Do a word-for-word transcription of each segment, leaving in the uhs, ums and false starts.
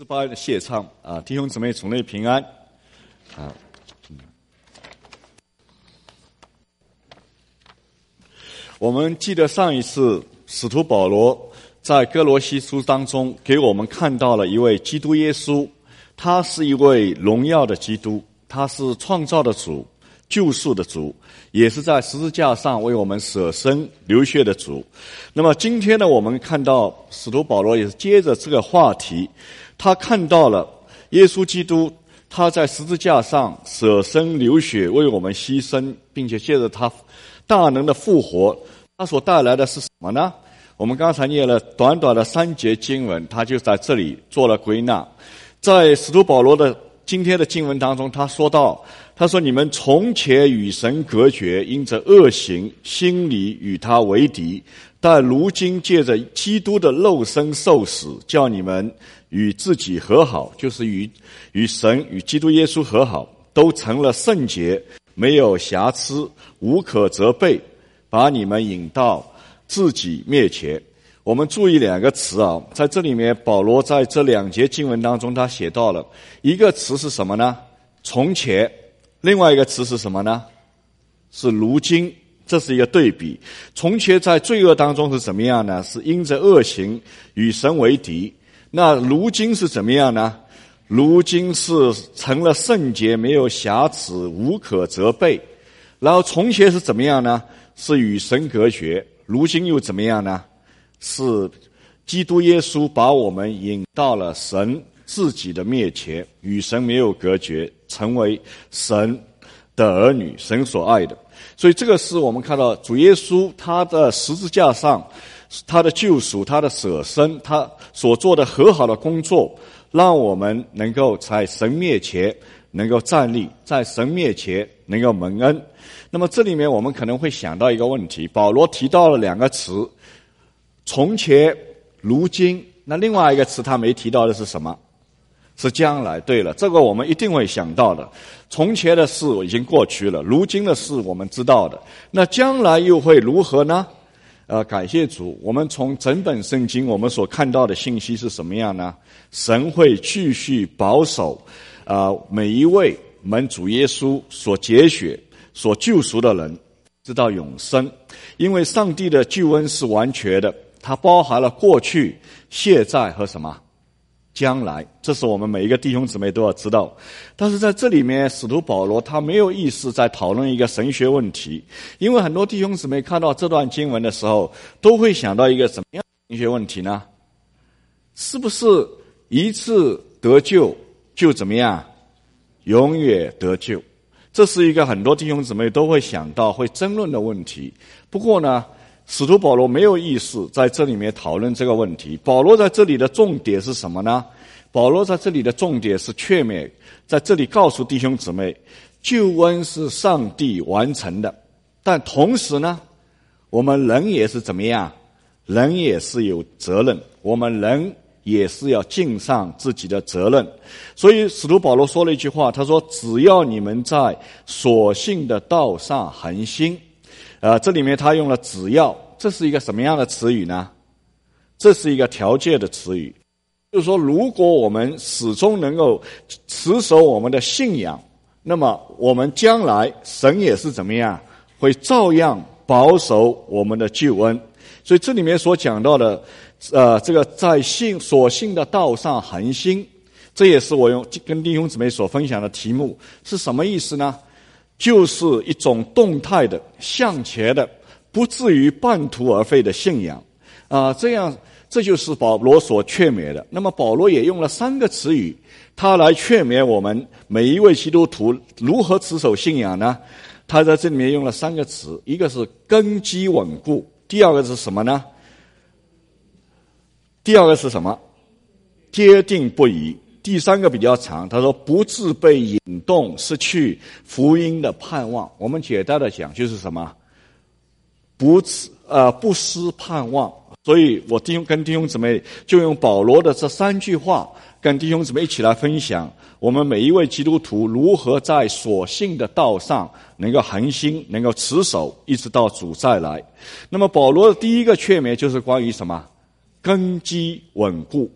诗班的谢唱啊，弟兄姊妹主内平安啊。嗯、我们记得上一次使徒保罗在哥罗西书当中给我们看到了一位基督耶稣，他是一位荣耀的基督，他是创造的主，救赎的主，也是在十字架上为我们舍身流血的主。那么今天呢，我们看到使徒保罗也是接着这个话题，他看到了耶稣基督，他在十字架上舍身流血为我们牺牲，并且借着他大能的复活，他所带来的是什么呢？我们刚才念了短短的三节经文，他就在这里做了归纳。在使徒保罗的今天的经文当中，他说到，他说你们从前与神隔绝，因着恶行，心里与他为敌，但如今借着基督的肉身受死，叫你们与自己和好，就是与与神与基督耶稣和好，都成了圣洁，没有瑕疵，无可责备，把你们引到自己面前。我们注意两个词啊，在这里面保罗在这两节经文当中他写到了一个词是什么呢？从前。另外一个词是什么呢？是如今。这是一个对比。从前在罪恶当中是怎么样呢？是因着恶行与神为敌。那如今是怎么样呢？如今是成了圣洁，没有瑕疵，无可责备。然后从前是怎么样呢？是与神隔绝。如今又怎么样呢？是基督耶稣把我们引到了神自己的面前，与神没有隔绝，成为神的儿女，神所爱的。所以这个是我们看到主耶稣他的十字架上，他的救赎，他的舍身，他所做的和好的工作，让我们能够在神面前能够站立，在神面前能够蒙恩。那么这里面我们可能会想到一个问题，保罗提到了两个词，从前、如今，那另外一个词他没提到的是什么？是将来。对了，这个我们一定会想到的。从前的事已经过去了，如今的事我们知道的，那将来又会如何呢？呃，感谢主，我们从整本圣经我们所看到的信息是什么样呢？神会继续保守呃每一位我们主耶稣所拣选所救赎的人直到永生。因为上帝的救恩是完全的，它包含了过去、现在和什么将来，这是我们每一个弟兄姊妹都要知道。但是在这里面使徒保罗他没有意识在讨论一个神学问题，因为很多弟兄姊妹看到这段经文的时候都会想到一个什么样的神学问题呢？是不是一次得救就怎么样永远得救？这是一个很多弟兄姊妹都会想到会争论的问题。不过呢，使徒保罗没有意识在这里面讨论这个问题。保罗在这里的重点是什么呢？保罗在这里的重点是劝勉，在这里告诉弟兄姊妹，救恩是上帝完成的，但同时呢，我们人也是怎么样？人也是有责任，我们人也是要尽上自己的责任。所以使徒保罗说了一句话，他说，只要你们在所信的道上恒心。呃，这里面他用了只要，这是一个什么样的词语呢？这是一个条件的词语，就是说如果我们始终能够持守我们的信仰，那么我们将来神也是怎么样，会照样保守我们的救恩。所以这里面所讲到的呃，这个在信所信的道上恒心，这也是我用跟弟兄姊妹所分享的题目，是什么意思呢？就是一种动态的向前的，不至于半途而废的信仰啊、呃，这样这就是保罗所劝勉的。那么保罗也用了三个词语，他来劝勉我们每一位基督徒如何持守信仰呢？他在这里面用了三个词，一个是根基稳固，第二个是什么呢？第二个是什么？坚定不移。第三个比较长，他说不致被引动，失去福音的盼望。我们简单的讲就是什么？不呃不失盼望。所以我弟兄跟弟兄姊妹就用保罗的这三句话，跟弟兄姊妹一起来分享，我们每一位基督徒如何在所信的道上能够恒心，能够持守，一直到主再来。那么保罗的第一个劝勉就是关于什么？根基稳固。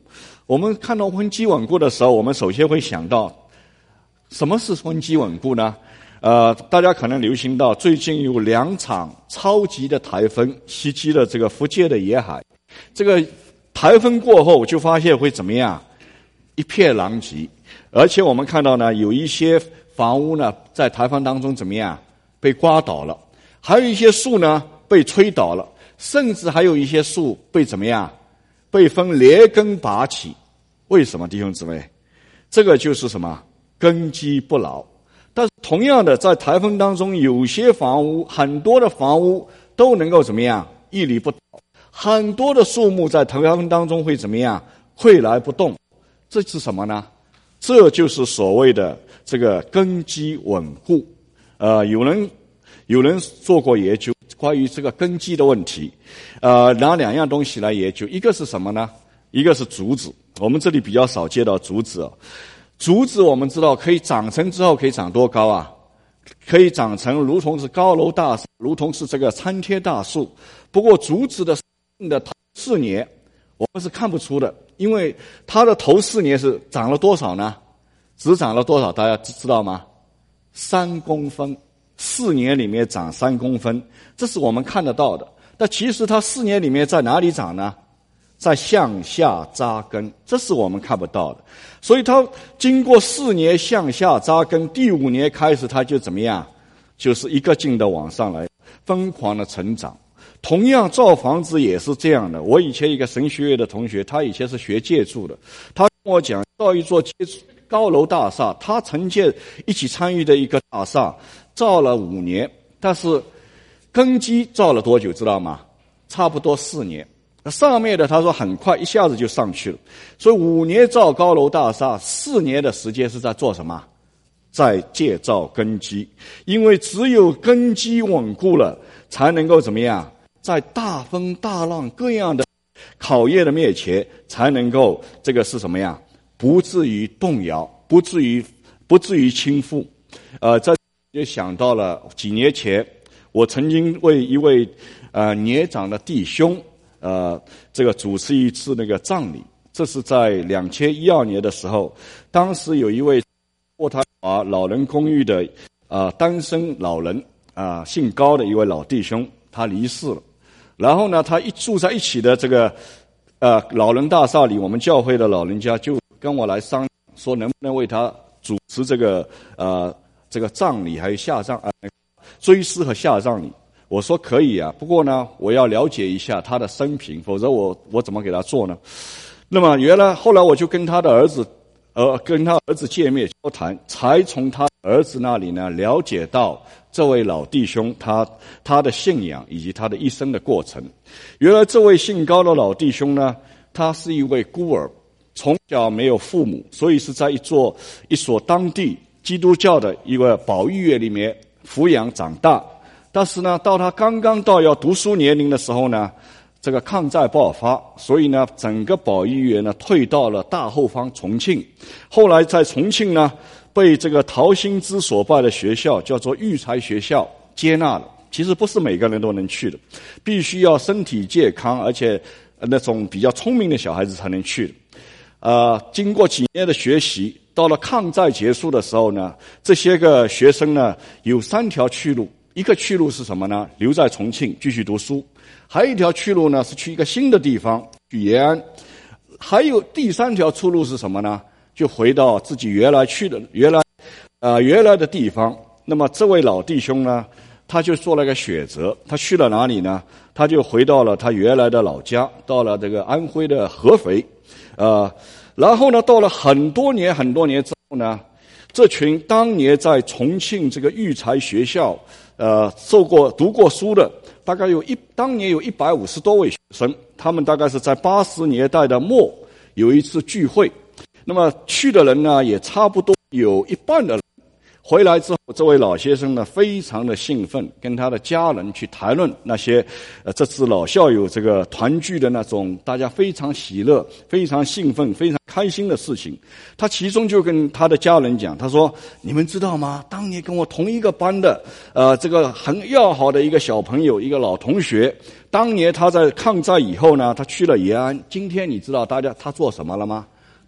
我们看到根基稳固的时候，我们首先会想到什么是根基稳固呢？呃，大家可能留心到最近有两场超级的台风袭击了这个福建的沿海。这个台风过后就发现会怎么样？一片狼藉。而且我们看到呢，有一些房屋呢在台风当中怎么样？被刮倒了，还有一些树呢被吹倒了，甚至还有一些树被怎么样？被风连根拔起。为什么，弟兄姊妹？这个就是什么？根基不牢。但是同样的，在台风当中，有些房屋，很多的房屋都能够怎么样？屹立不倒。很多的树木在台风当中会怎么样？岿来不动。这是什么呢？这就是所谓的这个根基稳固。呃，有人有人做过研究，关于这个根基的问题，呃，拿两样东西来研究，一个是什么呢？一个是竹子，我们这里比较少见到竹子。竹子我们知道可以长成之后可以长多高啊？可以长成如同是高楼大厦，如同是这个参天大树。不过竹子的的头四年我们是看不出的，因为它的头四年是长了多少呢？只长了多少？大家知道吗？三公分，四年里面长三公分，这是我们看得到的。但其实它四年里面在哪里长呢？在向下扎根，这是我们看不到的。所以它经过四年向下扎根，第五年开始它就怎么样？就是一个劲的往上来，疯狂的成长。同样造房子也是这样的。我以前一个神学院的同学，他以前是学建筑的，他跟我讲，造一座高楼大厦，他曾经一起参与的一个大厦，造了五年，但是根基造了多久知道吗？差不多四年。上面的他说很快一下子就上去了，所以五年造高楼大厦，四年的时间是在做什么？在建造根基。因为只有根基稳固了，才能够怎么样？在大风大浪各样的考验的面前，才能够这个是什么样？不至于动摇，不至于不至于倾覆。呃，这就想到了几年前，我曾经为一位呃年长的弟兄，呃，这个主持一次那个葬礼。这是在两千一二年的时候，当时有一位渥太华老人公寓的呃单身老人啊、呃，姓高的一位老弟兄，他离世了。然后呢，他一住在一起的这个呃老人大厦里，我们教会的老人家就跟我来商量，说能不能为他主持这个呃这个葬礼，还有下葬呃追思和下葬礼。我说可以啊，不过呢，我要了解一下他的生平，否则我我怎么给他做呢？那么原来后来我就跟他的儿子，呃，跟他儿子见面交谈，才从他儿子那里呢了解到这位老弟兄他他的信仰以及他的一生的过程。原来这位姓高的老弟兄呢，他是一位孤儿，从小没有父母，所以是在一座一所当地基督教的一个保育院里面抚养长大。但是呢，到他刚刚到要读书年龄的时候呢，这个抗战爆发，所以呢，整个保育园呢退到了大后方重庆。后来在重庆呢，被这个陶行知所办的学校叫做育才学校接纳了。其实不是每个人都能去的，必须要身体健康，而且那种比较聪明的小孩子才能去的。呃，经过几年的学习，到了抗战结束的时候呢，这些个学生呢有三条去路。一个去路是什么呢？留在重庆继续读书。还有一条去路呢，是去一个新的地方，去延安。还有第三条出路是什么呢？就回到自己原来去的原来呃原来的地方。那么这位老弟兄呢，他就做了个选择，他去了哪里呢？他就回到了他原来的老家，到了这个安徽的合肥。呃，然后呢，到了很多年很多年之后呢，这群当年在重庆这个育才学校呃受过读过书的，大概有一当年有一百五十多位学生，他们大概是在八十年代的末有一次聚会。那么去的人呢，也差不多有一半的人。回来之后，这位老先生呢非常的兴奋，跟他的家人去谈论那些呃这次老校友这个团聚的那种大家非常喜乐、非常兴奋、非常开心的事情。他其中就跟他的家人讲，他说：“你们知道吗？当年跟我同一个班的呃这个很要好的一个小朋友，一个老同学，当年他在抗战以后呢，他去了延安。今天你知道大家他做什么了吗？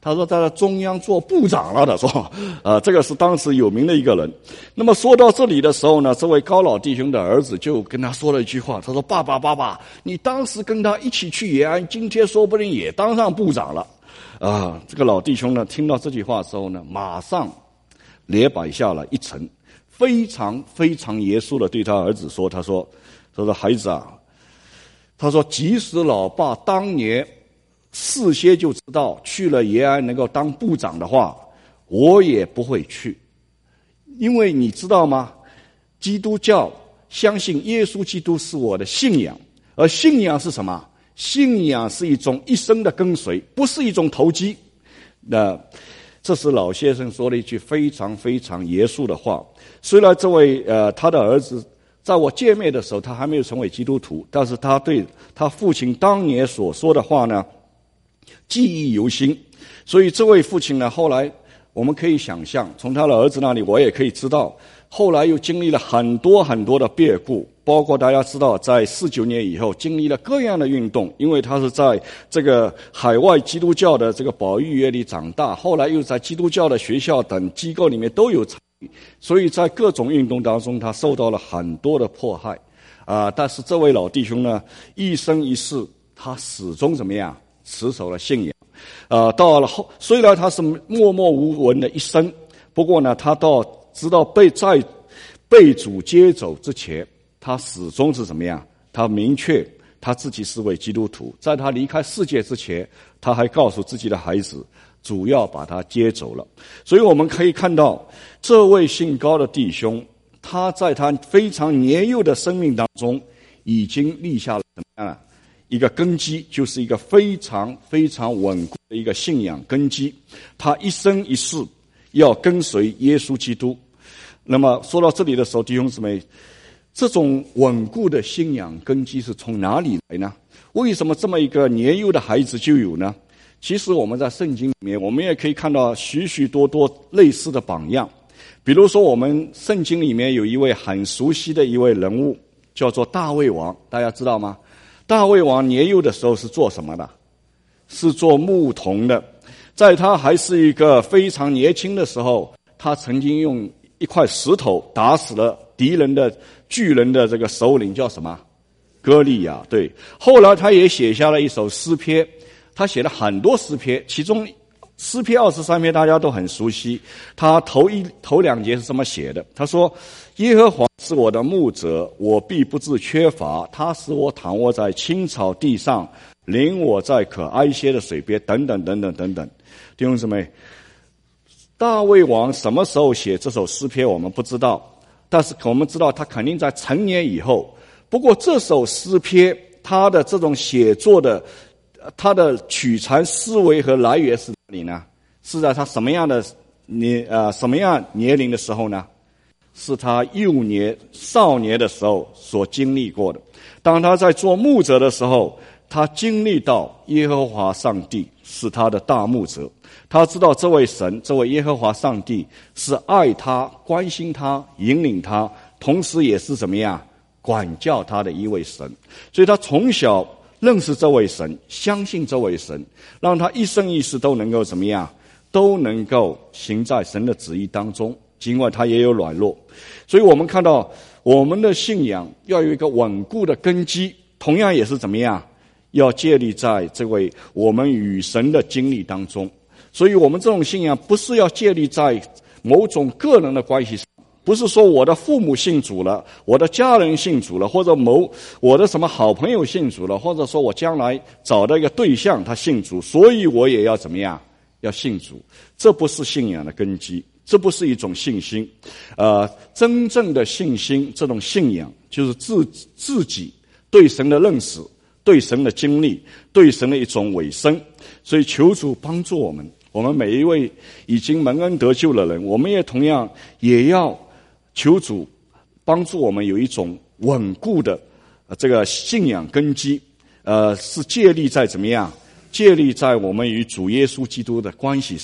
他说他在中央做部长了，他说，呃，这个是当时有名的一个人。那么说到这里的时候呢，这位高老弟兄的儿子就跟他说了一句话，他说：“爸爸，爸爸，你当时跟他一起去延安，今天说不定也当上部长了。”啊，这个老弟兄呢，听到这句话的时候呢，马上脸摆下了一沉，非常非常严肃的对他儿子说：“他说，他说孩子啊，他说即使老爸当年事先就知道去了延安能够当部长的话，我也不会去，因为你知道吗？基督教相信耶稣基督是我的信仰，而信仰是什么？信仰是一种一生的跟随，不是一种投机。”那这是老先生说了一句非常非常严肃的话。虽然这位呃他的儿子在我见面的时候他还没有成为基督徒，但是他对他父亲当年所说的话呢记忆犹新。所以这位父亲呢，后来我们可以想象，从他的儿子那里我也可以知道，后来又经历了很多很多的变故，包括大家知道在四九年以后经历了各样的运动，因为他是在这个海外基督教的这个保育院里长大，后来又在基督教的学校等机构里面都有参与，所以在各种运动当中他受到了很多的迫害啊、呃。但是这位老弟兄呢，一生一世他始终怎么样持守了信仰。呃，到了后，虽然他是默默无闻的一生，不过呢，他到直到被在被主接走之前，他始终是怎么样？他明确他自己是位基督徒。在他离开世界之前，他还告诉自己的孩子，主要把他接走了。所以我们可以看到，这位姓高的弟兄，他在他非常年幼的生命当中，已经立下了怎么样啊？一个根基，就是一个非常非常稳固的一个信仰根基。他一生一世要跟随耶稣基督。那么说到这里的时候，弟兄姊妹，这种稳固的信仰根基是从哪里来呢？为什么这么一个年幼的孩子就有呢？其实我们在圣经里面，我们也可以看到许许多多类似的榜样。比如说，我们圣经里面有一位很熟悉的一位人物，叫做大卫王，大家知道吗？大卫王年幼的时候是做什么的？是做牧童的。在他还是一个非常年轻的时候，他曾经用一块石头打死了敌人的巨人的这个首领，叫什么？歌利亚。对，后来他也写下了一首诗篇，他写了很多诗篇，其中诗篇二十三篇大家都很熟悉。他头一头两节是这么写的，他说：“耶和华是我的牧者，我必不致缺乏。他使我躺卧在青草地上，领我在可安歇的水边。”等等等等等等。弟兄姊妹，大卫王什么时候写这首诗篇我们不知道，但是我们知道他肯定在成年以后。不过这首诗篇他的这种写作的他的取材思维和来源是哪里呢？是在他什么样的年呃什么样年龄的时候呢？是他幼年少年的时候所经历过的。当他在做牧者的时候，他经历到耶和华上帝是他的大牧者，他知道这位神，这位耶和华上帝是爱他、关心他、引领他，同时也是怎么样管教他的一位神。所以他从小认识这位神，相信这位神，让他一生一世都能够怎么样，都能够行在神的旨意当中，尽管他也有软弱。所以我们看到我们的信仰要有一个稳固的根基，同样也是怎么样，要建立在这位我们与神的经历当中。所以我们这种信仰不是要建立在某种个人的关系上，不是说我的父母信主了，我的家人信主了，或者某我的什么好朋友信主了，或者说我将来找到一个对象他信主，所以我也要怎么样，要信主。这不是信仰的根基，这不是一种信心。呃，真正的信心，这种信仰就是自自己对神的认识，对神的经历，对神的一种委身。所以求主帮助我们，我们每一位已经蒙恩得救的人，我们也同样也要求主帮助我们有一种稳固的、呃、这个信仰根基，呃，是建立在怎么样？建立在我们与主耶稣基督的关系上。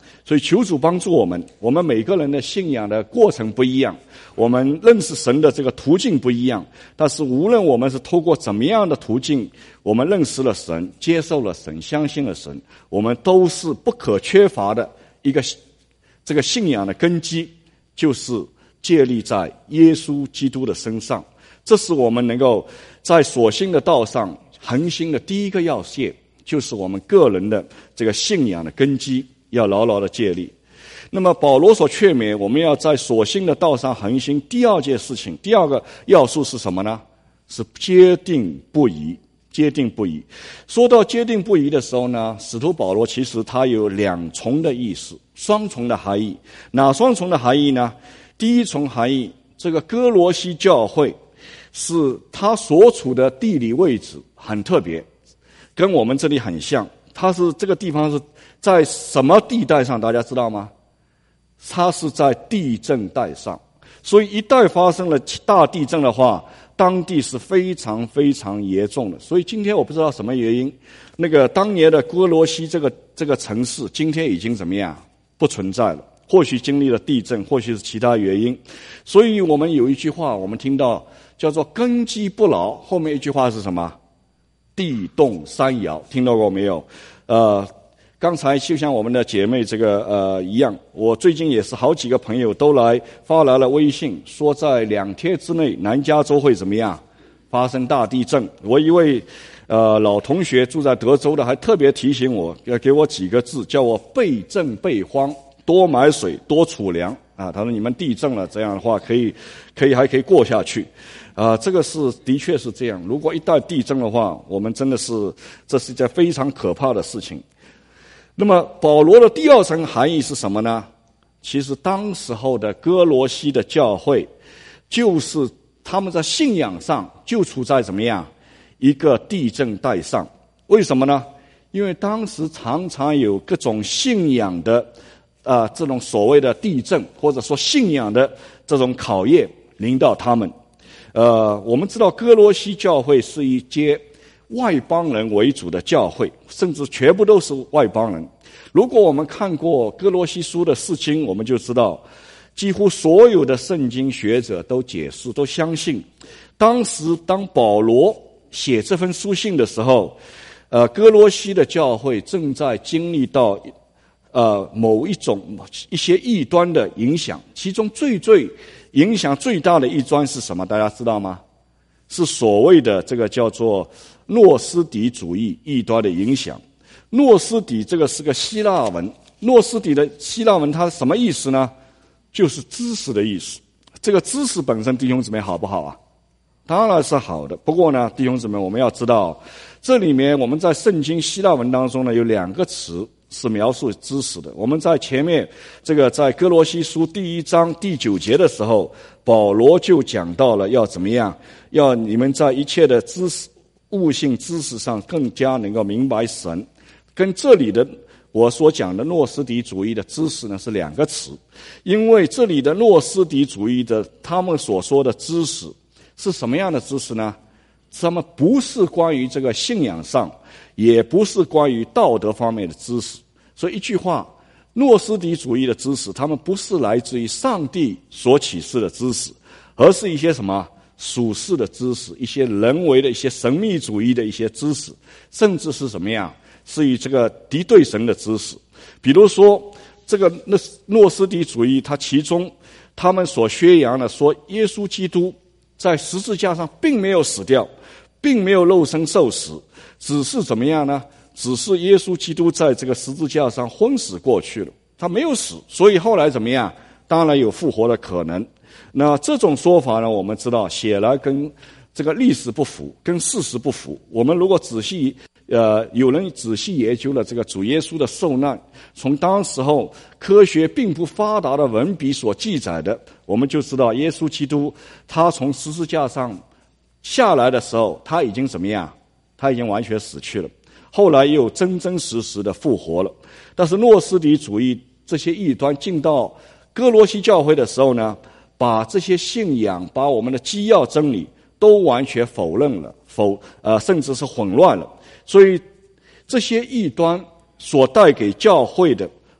所以求主帮助我们，我们每个人的信仰的过程不一样，我们认识神的这个途径不一样，但是无论我们是透过怎么样的途径，我们认识了神，接受了神，相信了神，我们都是不可缺乏的一个这个信仰的根基，就是建立在耶稣基督的身上。这是我们能够在所信的道上恒心的第一个要件，就是我们个人的这个信仰的根基要牢牢的建立。那么保罗所劝勉我们要在所信的道上恒心，第二件事情，第二个要素是什么呢？是坚定不移。坚定不移。说到坚定不移的时候呢，使徒保罗其实他有两重的意思，双重的含义。哪双重的含义呢？第一重含义，这个哥罗西教会是他所处的地理位置很特别，跟我们这里很像。它是这个地方是在什么地带上？大家知道吗？它是在地震带上，所以一旦发生了大地震的话，当地是非常非常严重的。所以今天我不知道什么原因，那个当年的哥罗西这个这个城市，今天已经怎么样不存在了？或许经历了地震，或许是其他原因。所以我们有一句话，我们听到叫做根基不牢，后面一句话是什么？地动山摇，听到过没有？呃，刚才就像我们的姐妹这个呃一样，我最近也是好几个朋友都来发来了微信，说在两天之内南加州会怎么样发生大地震。我一位呃老同学住在德州的，还特别提醒我，要给我几个字，叫我备震备荒，多买水，多储粮啊。他说你们地震了，这样的话可以可以还可以过下去。啊、呃，这个是的确是这样。如果一旦地震的话，我们真的是这是一件非常可怕的事情。那么保罗的第二层含义是什么呢？其实当时候的哥罗西的教会，就是他们在信仰上就处在怎么样一个地震带上。为什么呢？因为当时常常有各种信仰的啊、呃、这种所谓的地震，或者说信仰的这种考验临到他们。呃，我们知道哥罗西教会是一间外邦人为主的教会，甚至全部都是外邦人。如果我们看过哥罗西书的释经，我们就知道几乎所有的圣经学者都解释，都相信当时当保罗写这封书信的时候，呃，哥罗西的教会正在经历到呃某一种一些异端的影响，其中最最影响最大的一端是什么？大家知道吗？是所谓的这个叫做诺斯底主义异端的影响。诺斯底这个是个希腊文，诺斯底的希腊文它什么意思呢？就是知识的意思。这个知识本身弟兄姊妹好不好啊？当然是好的。不过呢，弟兄姊妹我们要知道，这里面我们在圣经希腊文当中呢有两个词是描述知识的。我们在前面这个在哥罗西书第一章第九节的时候，保罗就讲到了要怎么样，要你们在一切的知识悟性知识上更加能够明白神。跟这里的我所讲的诺斯底主义的知识呢是两个词。因为这里的诺斯底主义的他们所说的知识是什么样的知识呢？他们不是关于这个信仰上，也不是关于道德方面的知识。所以一句话，诺斯底主义的知识，他们不是来自于上帝所启示的知识，而是一些什么属世的知识，一些人为的一些神秘主义的一些知识，甚至是什么样，是以这个敌对神的知识。比如说这个诺斯底主义，它其中他们所宣扬的说耶稣基督在十字架上并没有死掉，并没有肉身受死，只是怎么样呢？只是耶稣基督在这个十字架上昏死过去了，他没有死，所以后来怎么样？当然有复活的可能。那这种说法呢，我们知道显然跟这个历史不符，跟事实不符。我们如果仔细呃，有人仔细研究了这个主耶稣的受难，从当时候科学并不发达的文笔所记载的，我们就知道耶稣基督他从十字架上下来的时候，他已经怎么样？他已经完全死去了。后来又真真实实的复活了。但是诺斯底主义这些异端进到哥罗西教会的时候呢，把这些信仰，把我们的基要真理都完全否认了，否呃甚至是混乱了。所以这些异端所带给教会的，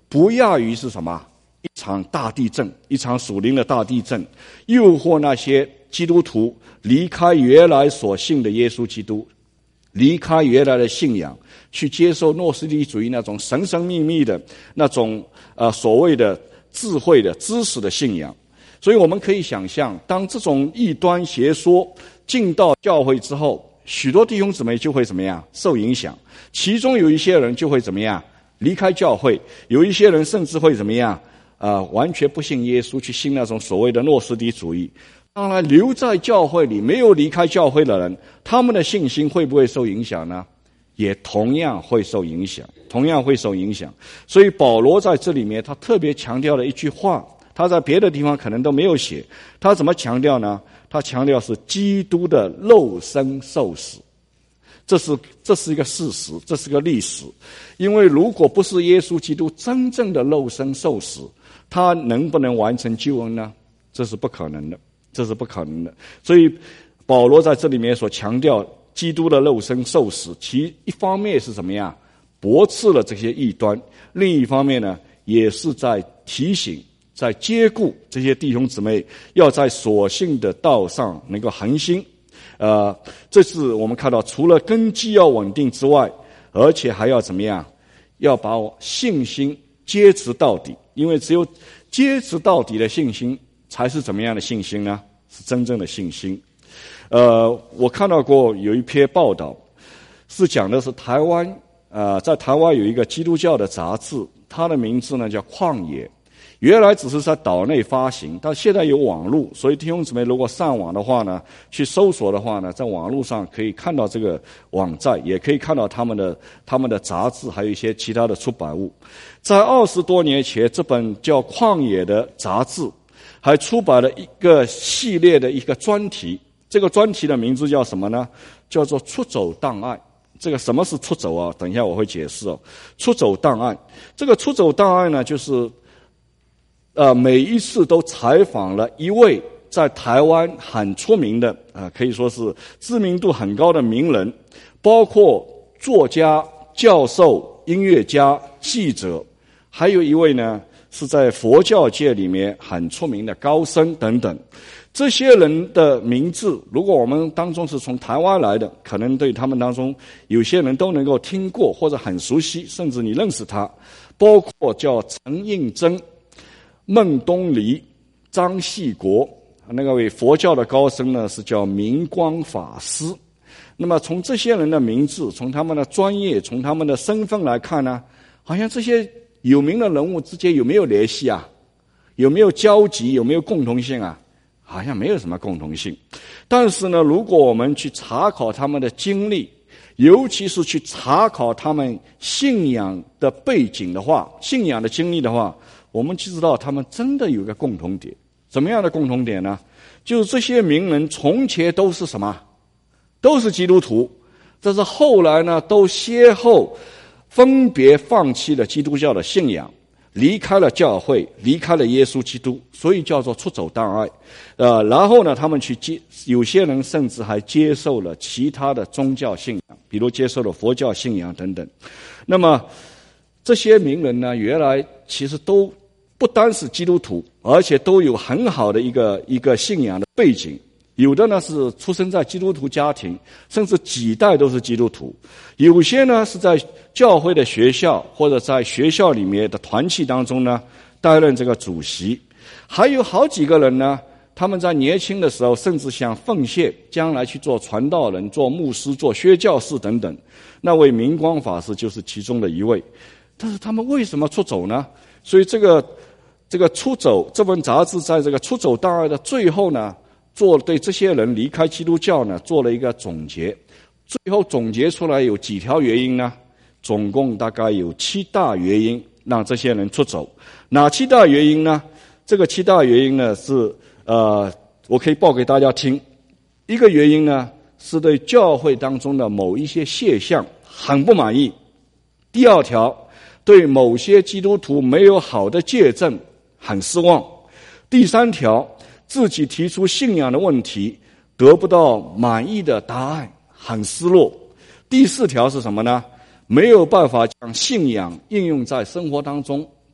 不亚于是什么？一场大地震，一场属灵的大地震，诱惑那些基督徒离开原来所信的耶稣基督，离开原来的信仰，去接受诺斯底主义那种神神秘秘的那种呃所谓的智慧的知识的信仰。所以我们可以想象，当这种异端邪说进到教会之后，许多弟兄姊妹就会怎么样受影响，其中有一些人就会怎么样离开教会，有一些人甚至会怎么样呃，完全不信耶稣，去信那种所谓的诺斯底主义。当然留在教会里没有离开教会的人，他们的信心会不会受影响呢？也同样会受影响，同样会受影响。所以保罗在这里面他特别强调了一句话，他在别的地方可能都没有写。他怎么强调呢？他强调是基督的肉身受死。这是这是一个事实，这是个历史。因为如果不是耶稣基督真正的肉身受死，他能不能完成救恩呢？这是不可能的，这是不可能的。所以保罗在这里面所强调基督的肉身受死，其一方面是怎么样驳斥了这些异端，另一方面呢，也是在提醒，在接顾这些弟兄姊妹要在所信的道上能够恒心。呃，这是我们看到，除了根基要稳定之外，而且还要怎么样？要把信心坚持到底。因为只有坚持到底的信心，才是怎么样的信心呢？是真正的信心。呃，我看到过有一篇报道，是讲的是台湾，呃，在台湾有一个基督教的杂志，它的名字呢叫《旷野》。原来只是在岛内发行，但现在有网络，所以弟兄姊妹如果上网的话呢，去搜索的话呢，在网络上可以看到这个网站，也可以看到他们的他们的杂志，还有一些其他的出版物。在二十多年前，这本叫《旷野》的杂志还出版了一个系列的一个专题，这个专题的名字叫什么呢？叫做出走档案。这个什么是出走啊？等一下我会解释哦。出走档案，这个出走档案呢，就是呃，每一次都采访了一位在台湾很出名的啊、呃，可以说是知名度很高的名人，包括作家、教授、音乐家、记者，还有一位呢是在佛教界里面很出名的高僧等等。这些人的名字，如果我们当中是从台湾来的，可能对他们当中有些人都能够听过或者很熟悉，甚至你认识他，包括叫陈应真、孟东篱、张系国，那个位佛教的高僧呢是叫明光法师。那么从这些人的名字，从他们的专业，从他们的身份来看呢，好像这些有名的人物之间有没有联系啊？有没有交集？有没有共同性啊？好像没有什么共同性。但是呢，如果我们去查考他们的经历，尤其是去查考他们信仰的背景的话，信仰的经历的话，我们就知道他们真的有一个共同点。什么样的共同点呢？就是这些名人从前都是什么？都是基督徒，但是后来呢，都先后分别放弃了基督教的信仰，离开了教会，离开了耶稣基督，所以叫做出走档案。呃，然后呢，他们去接，有些人甚至还接受了其他的宗教信仰，比如接受了佛教信仰等等。那么这些名人呢，原来其实都不单是基督徒，而且都有很好的一个一个信仰的背景。有的呢是出生在基督徒家庭，甚至几代都是基督徒；有些呢是在教会的学校或者在学校里面的团契当中呢担任这个主席。还有好几个人呢，他们在年轻的时候甚至想奉献，将来去做传道人、做牧师、做宣教士等等。那位明光法师就是其中的一位。但是他们为什么出走呢？所以这个这个出走这本杂志在这个出走档案的最后呢，做对这些人离开基督教呢做了一个总结。最后总结出来有几条原因呢？总共大概有七大原因让这些人出走。哪七大原因呢？这个七大原因呢是呃，我可以报给大家听。一个原因呢是对教会当中的某一些现象很不满意。第二条，对某些基督徒没有好的见证很失望。第三条，自己提出信仰的问题得不到满意的答案，很失落。第四条是什么呢？没有办法将信仰应用在生活当中，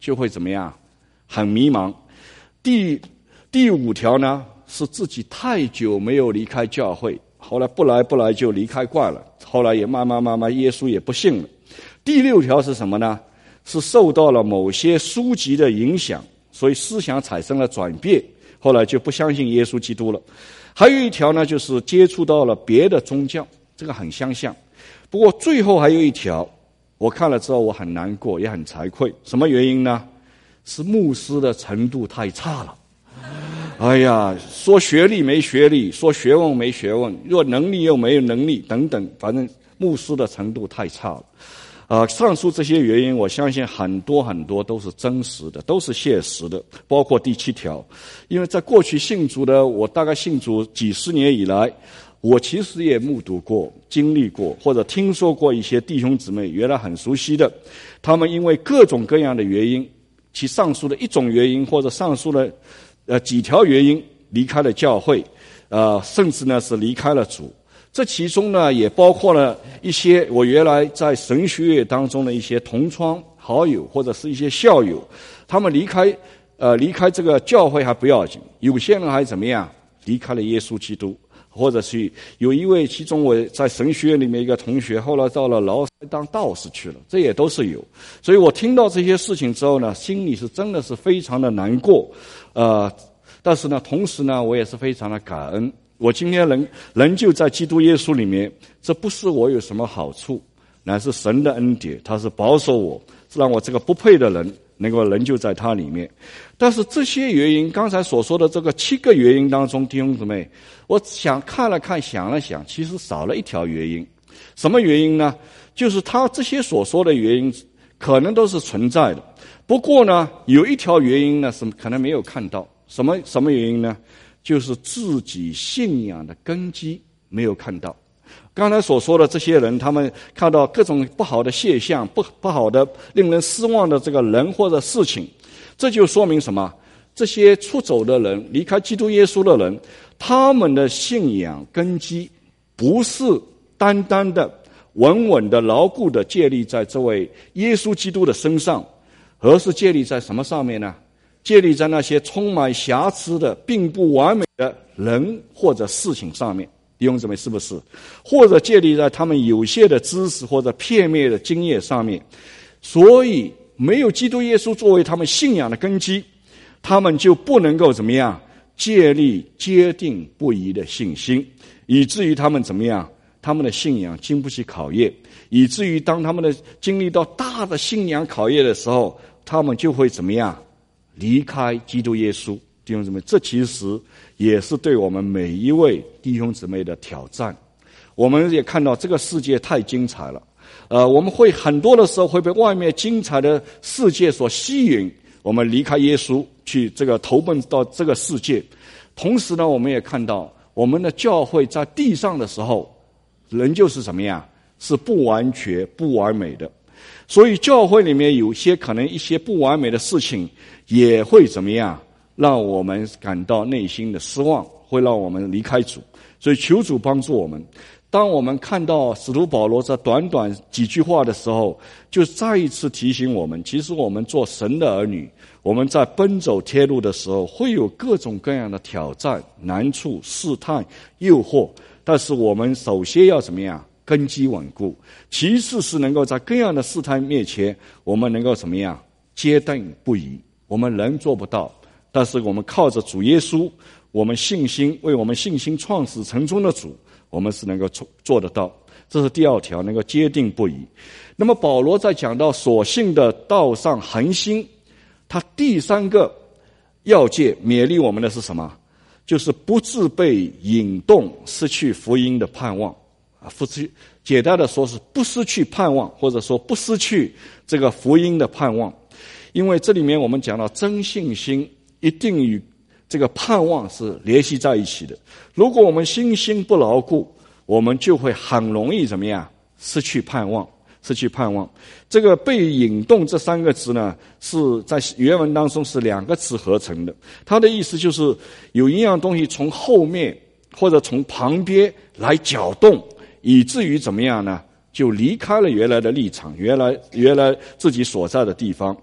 就会怎么样？很迷茫。第第五条呢，是自己太久没有离开教会，后来不来不来就离开惯了，后来也慢慢慢慢耶稣也不信了。第六条是什么呢？是受到了某些书籍的影响，所以思想产生了转变，后来就不相信耶稣基督了。还有一条呢，就是接触到了别的宗教，这个很相像。不过最后还有一条，我看了之后我很难过，也很惭愧。什么原因呢？是牧师的程度太差了。哎呀，说学历没学历，说学问没学问，若能力又没有能力等等，反正牧师的程度太差了。呃，上述这些原因，我相信很多很多都是真实的，都是现实的，包括第七条。因为在过去信主的，我大概信主几十年以来，我其实也目睹过、经历过，或者听说过一些弟兄姊妹原来很熟悉的，他们因为各种各样的原因，其上述的一种原因或者上述的呃几条原因离开了教会，呃，甚至呢是离开了主。这其中呢，也包括了一些我原来在神学院当中的一些同窗好友，或者是一些校友，他们离开，呃，离开这个教会还不要紧，有些人还怎么样，离开了耶稣基督，或者是有一位，其中我在神学院里面一个同学，后来到了劳塞当道士去了，这也都是有。所以我听到这些事情之后呢，心里是真的是非常的难过，呃，但是呢，同时呢，我也是非常的感恩。我今天能仍旧在基督耶稣里面，这不是我有什么好处，乃是神的恩典，他是保守我，是让我这个不配的人能够仍旧在他里面。但是这些原因，刚才所说的这个七个原因当中，弟兄姊妹，我想看了看，想了想，其实少了一条原因。什么原因呢？就是他这些所说的原因可能都是存在的，不过呢，有一条原因呢是可能没有看到。什么什么原因呢？就是自己信仰的根基没有看到。刚才所说的这些人，他们看到各种不好的现象，不不好的令人失望的这个人或者事情，这就说明什么？这些出走的人，离开基督耶稣的人，他们的信仰根基不是单单的稳稳的牢固的建立在这位耶稣基督的身上，而是建立在什么上面呢？建立在那些充满瑕疵的并不完美的人或者事情上面。弟兄姊妹，是不是？或者建立在他们有限的知识或者片面的经验上面。所以没有基督耶稣作为他们信仰的根基，他们就不能够怎么样建立坚定不移的信心，以至于他们怎么样，他们的信仰经不起考验，以至于当他们的经历到大的信仰考验的时候，他们就会怎么样离开基督耶稣。弟兄姊妹，这其实也是对我们每一位弟兄姊妹的挑战。我们也看到这个世界太精彩了，呃，我们会很多的时候会被外面精彩的世界所吸引，我们离开耶稣，去这个投奔到这个世界。同时呢，我们也看到我们的教会在地上的时候，仍旧是怎么样，是不完全、不完美的。所以教会里面有些可能一些不完美的事情，也会怎么样，让我们感到内心的失望，会让我们离开主。所以求主帮助我们。当我们看到使徒保罗这短短几句话的时候，就再一次提醒我们，其实我们做神的儿女，我们在奔走天路的时候，会有各种各样的挑战、难处、试探、诱惑，但是我们首先要怎么样？根基稳固。其次是能够在各样的试探面前，我们能够怎么样？坚定不移。我们人做不到，但是我们靠着主耶稣，我们信心为我们信心创始成终的主，我们是能够做得到。这是第二条，能够坚定不移。那么保罗在讲到所信的道上恒心，他第三个要诫勉励我们的是什么？就是不自被引动失去福音的盼望啊，不失简单的说是不失去盼望，或者说不失去这个福音的盼望。因为这里面我们讲到真信心一定与这个盼望是联系在一起的。如果我们信心不牢固，我们就会很容易怎么样？失去盼望，失去盼望。这个被引动这三个字呢，是在原文当中是两个词合成的。它的意思就是有一样东西从后面或者从旁边来搅动，以至于怎么样呢？就离开了原来的立场，原来原来自己所在的地方。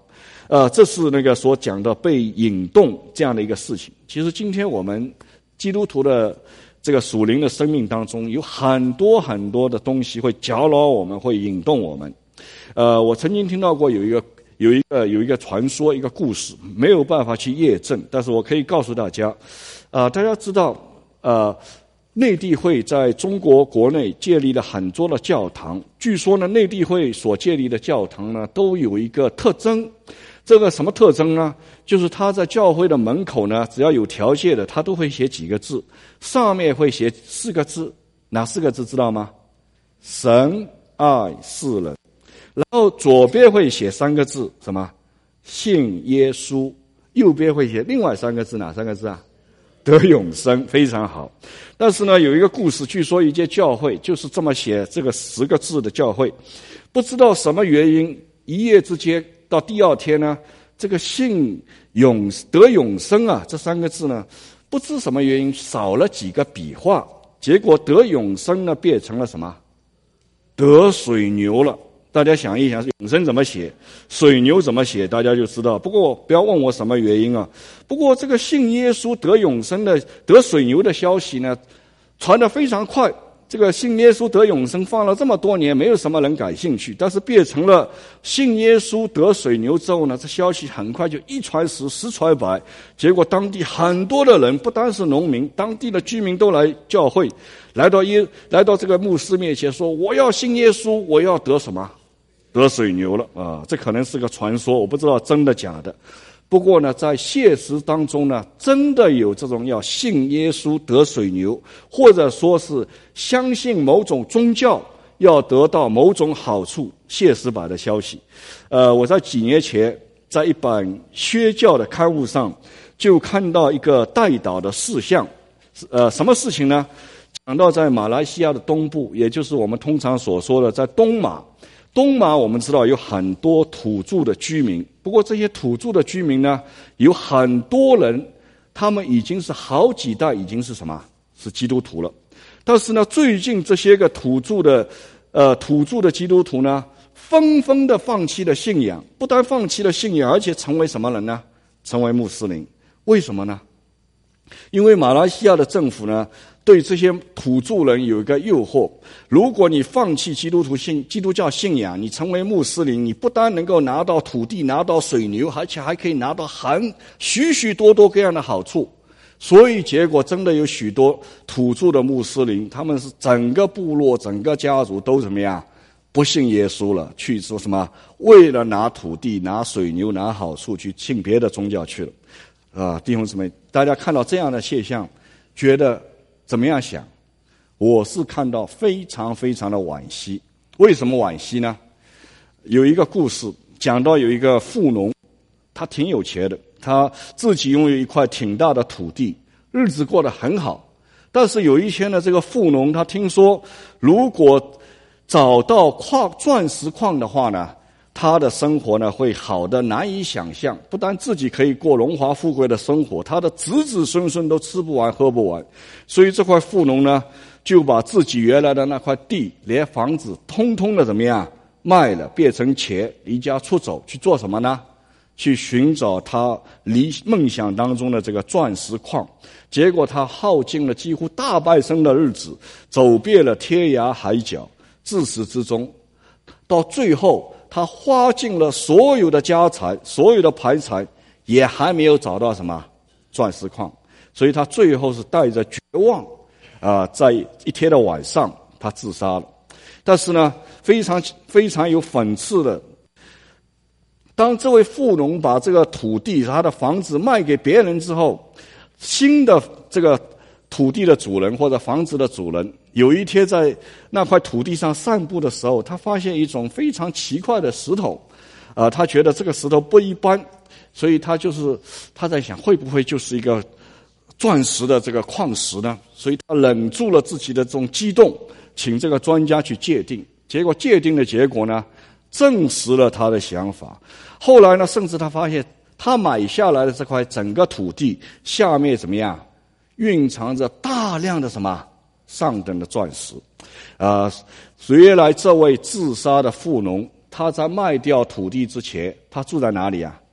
呃，这是那个所讲的被引动这样的一个事情。其实今天我们基督徒的这个属灵的生命当中，有很多很多的东西会搅扰我们，会引动我们。呃，我曾经听到过有一个有一个有一个传说，一个故事，没有办法去验证，但是我可以告诉大家，啊、呃，大家知道，呃。内地会在中国国内建立了很多的教堂，据说呢，内地会所建立的教堂呢，都有一个特征。这个什么特征呢？就是他在教会的门口呢，只要有条件的，他都会写几个字，上面会写四个字，哪四个字知道吗？神爱世人。然后左边会写三个字，什么？信耶稣。右边会写另外三个字，哪三个字啊？得永生。非常好。但是呢，有一个故事，据说一间教会就是这么写这个十个字的教会，不知道什么原因，一夜之间到第二天呢，这个信永得永生啊这三个字呢，不知什么原因少了几个笔画，结果得永生呢变成了什么？得水牛了。大家想一想，永生怎么写，水牛怎么写，大家就知道。不过不要问我什么原因啊。不过这个信耶稣得永生的得水牛的消息呢，传得非常快。这个信耶稣得永生放了这么多年，没有什么人感兴趣，但是变成了信耶稣得水牛之后呢，这消息很快就一传十，十传百，结果当地很多的人，不单是农民，当地的居民都来教会，来到耶来到这个牧师面前说：“我要信耶稣，我要得什么？得水牛了啊！”这可能是个传说，我不知道真的假的。不过呢，在现实当中呢，真的有这种要信耶稣得水牛，或者说是相信某种宗教要得到某种好处，现实版的消息。呃，我在几年前在一本宣教的刊物上就看到一个代祷的事项。呃，什么事情呢？讲到在马来西亚的东部，也就是我们通常所说的在东马。东马我们知道有很多土著的居民，不过这些土著的居民呢，有很多人他们已经是好几代已经是什么？是基督徒了。但是呢，最近这些个土著的呃土著的基督徒呢，纷纷的放弃了信仰，不但放弃了信仰，而且成为什么人呢？成为穆斯林。为什么呢？因为马来西亚的政府呢，对这些土著人有一个诱惑，如果你放弃基督徒信基督教信仰，你成为穆斯林，你不但能够拿到土地，拿到水牛，而且还可以拿到很许许多多各样的好处。所以结果真的有许多土著的穆斯林，他们是整个部落整个家族都怎么样不信耶稣了，去说什么为了拿土地拿水牛拿好处去信别的宗教去了啊！弟兄姊妹，大家看到这样的现象觉得怎么样想？我是看到非常非常的惋惜。为什么惋惜呢？有一个故事讲到有一个富农，他挺有钱的，他自己拥有一块挺大的土地，日子过得很好。但是有一天呢，这个富农他听说，如果找到矿钻石矿的话呢，他的生活呢会好的难以想象，不但自己可以过荣华富贵的生活，他的子子孙孙都吃不完喝不完。所以这块富农呢，就把自己原来的那块地连房子通通的怎么样卖了，变成钱，离家出走，去做什么呢？去寻找他离梦想当中的这个钻石矿。结果他耗尽了几乎大半生的日子，走遍了天涯海角，自始至终，到最后他花尽了所有的家财，所有的盘缠，也还没有找到什么钻石矿。所以他最后是带着绝望啊、呃，在一天的晚上他自杀了。但是呢，非常非常有讽刺的，当这位富农把这个土地他的房子卖给别人之后，新的这个土地的主人或者房子的主人有一天在那块土地上散步的时候，他发现一种非常奇怪的石头，呃，他觉得这个石头不一般，所以他就是他在想会不会就是一个钻石的这个矿石呢？所以他忍住了自己的这种激动，请这个专家去界定。结果界定的结果呢，证实了他的想法。后来呢，甚至他发现他买下来的这块整个土地下面怎么样，蕴藏着大量的什么上等的钻石。啊、呃，原来这位自杀的富农，他在卖掉土地之前，他住在哪里啊？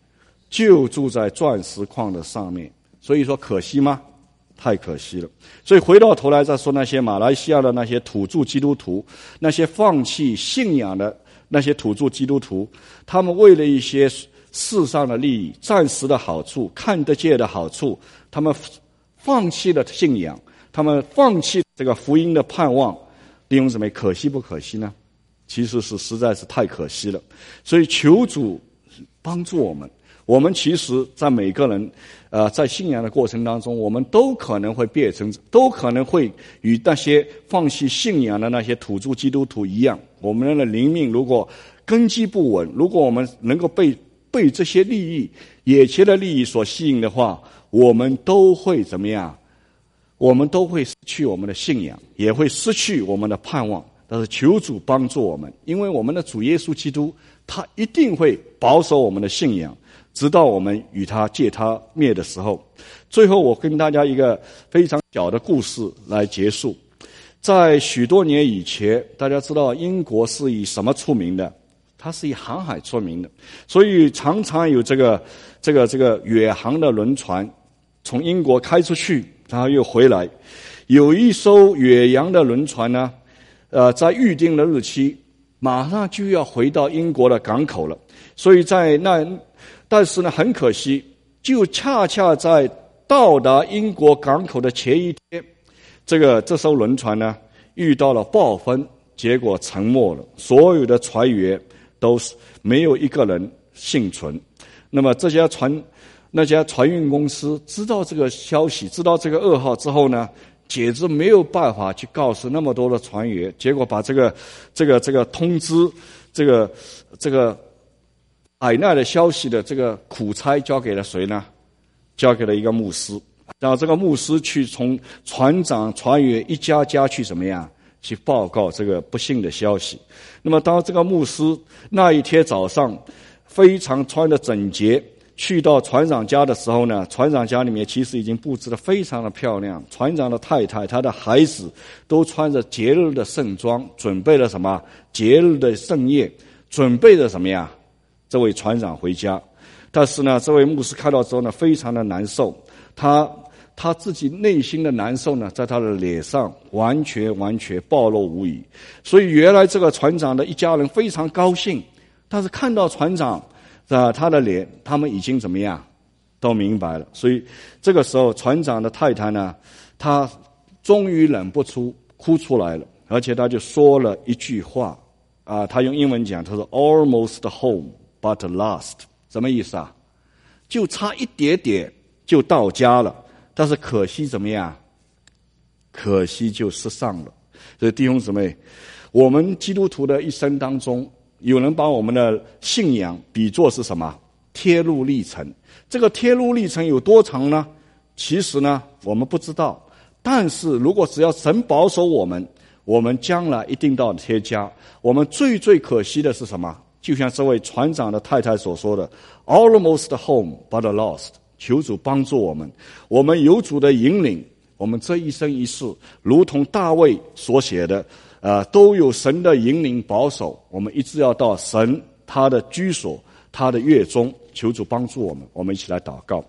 就住在钻石矿的上面。所以说可惜吗？太可惜了。所以回到头来再说那些马来西亚的那些土著基督徒，那些放弃信仰的那些土著基督徒，他们为了一些世上的利益、暂时的好处、看得见的好处，他们放弃了信仰，他们放弃这个福音的盼望。弟兄姊妹，可惜不可惜呢？其实是实在是太可惜了。所以求主帮助我们。我们其实在每个人呃在信仰的过程当中，我们都可能会变成都可能会与那些放弃信仰的那些土著基督徒一样。我们的灵命如果根基不稳，如果我们能够被被这些利益眼前的利益所吸引的话，我们都会怎么样？我们都会失去我们的信仰，也会失去我们的盼望。但是求主帮助我们，因为我们的主耶稣基督他一定会保守我们的信仰，直到我们与他借他灭的时候。最后我跟大家一个非常小的故事来结束。在许多年以前，大家知道英国是以什么出名的？它是以航海出名的，所以常常有这个这个这个远航的轮船从英国开出去，然后又回来。有一艘远洋的轮船呢，呃，在预定的日期马上就要回到英国的港口了，所以在那，但是呢，很可惜，就恰恰在到达英国港口的前一天，这个这艘轮船呢遇到了暴风，结果沉没了，所有的船员都是没有一个人幸存。那么这家船那家船运公司知道这个消息，知道这个噩耗之后呢，简直没有办法去告诉那么多的船员，结果把这个这个这个通知这个这个海难的消息的这个苦差交给了谁呢？交给了一个牧师。然后这个牧师去从船长、船员一家家去怎么样去报告这个不幸的消息。那么当这个牧师那一天早上非常穿得整洁去到船长家的时候呢，船长家里面其实已经布置得非常的漂亮，船长的太太他的孩子都穿着节日的盛装，准备了什么节日的盛宴，准备着什么呀这位船长回家。但是呢，这位牧师看到之后呢，非常的难受，他他自己内心的难受呢，在他的脸上完全完全暴露无遗。所以原来这个船长的一家人非常高兴，但是看到船长啊，他的脸，他们已经怎么样都明白了。所以这个时候船长的太太呢，她终于忍不住哭出来了，而且她就说了一句话啊，她用英文讲，她说 almost home but lost， 什么意思啊？就差一点点就到家了，但是可惜怎么样？可惜就失丧了。所以弟兄姊妹，我们基督徒的一生当中，有人把我们的信仰比作是什么？天路历程。这个天路历程有多长呢？其实呢，我们不知道。但是如果只要神保守我们，我们将来一定到天家。我们最最可惜的是什么？就像这位船长的太太所说的 almost home but lost。 求主帮助我们，我们有主的引领，我们这一生一世如同大卫所写的呃，都有神的引领保守，我们一直要到神他的居所，他的院中。求主帮助我们，我们一起来祷告。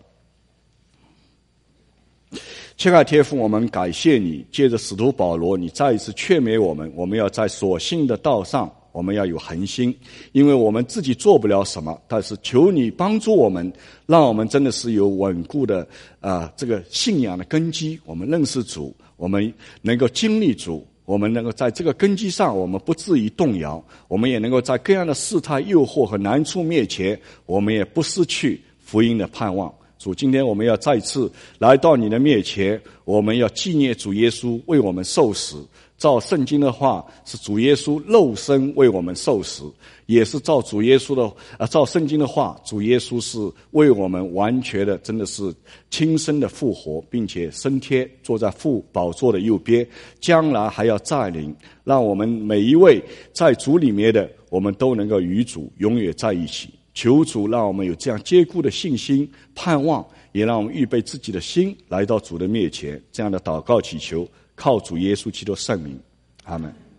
亲爱天父，我们感谢你，借着使徒保罗，你再一次劝勉我们，我们要在所信的道上，我们要有恒心，因为我们自己做不了什么，但是求你帮助我们，让我们真的是有稳固的啊、呃、这个信仰的根基，我们认识主，我们能够经历主，我们能够在这个根基上，我们不至于动摇，我们也能够在各样的试探、诱惑和难处面前，我们也不失去福音的盼望。主，今天我们要再次来到你的面前，我们要纪念主耶稣为我们受死。照圣经的话，是主耶稣肉身为我们受死，也是照主耶稣的呃，照圣经的话，主耶稣是为我们完全的，真的是亲身的复活，并且升天，坐在父宝座的右边，将来还要再临，让我们每一位在主里面的，我们都能够与主永远在一起。求主让我们有这样坚固的信心盼望，也让我们预备自己的心来到主的面前。这样的祷告祈求，靠主耶稣基督圣名，阿们。